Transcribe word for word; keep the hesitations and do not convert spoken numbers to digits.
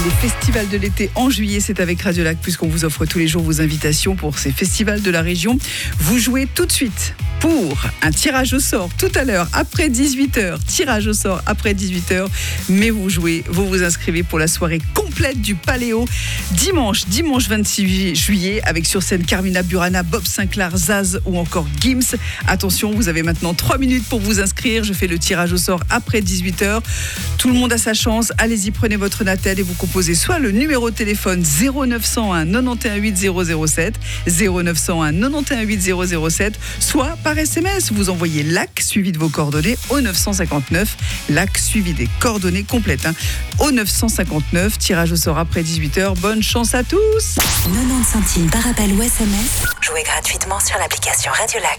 Les festivals de l'été en juillet, c'est avec Radio Lac, puisqu'on vous offre tous les jours vos invitations pour ces festivals de la région. Vous jouez tout de suite pour un tirage au sort tout à l'heure, après dix-huit heures. Tirage au sort après dix-huit heures. Mais vous jouez, vous vous inscrivez pour la soirée complète du Paléo. Dimanche, dimanche vingt-six juillet, avec sur scène Carmina Burana, Bob Sinclair, Zaz ou encore Gims. Attention, vous avez maintenant trois minutes pour vous inscrire. Je fais le tirage au sort après dix-huit heures. Tout le monde a sa chance. Allez-y, prenez votre Natel et vous composez soit le numéro de téléphone zéro neuf cent un quatre-vingt-onze huit zéro zéro sept, zéro neuf cent un quatre-vingt-onze huit zéro zéro sept, soit par S M S. Vous envoyez L A C suivi de vos coordonnées au neuf cent cinquante-neuf. L A C suivi des coordonnées complètes. Hein, au neuf cent cinquante-neuf. Tirage au sort après dix-huit heures. Bonne chance à tous. quatre-vingt-dix centimes par appel ou S M S. Jouez gratuitement sur l'application Radio Lac.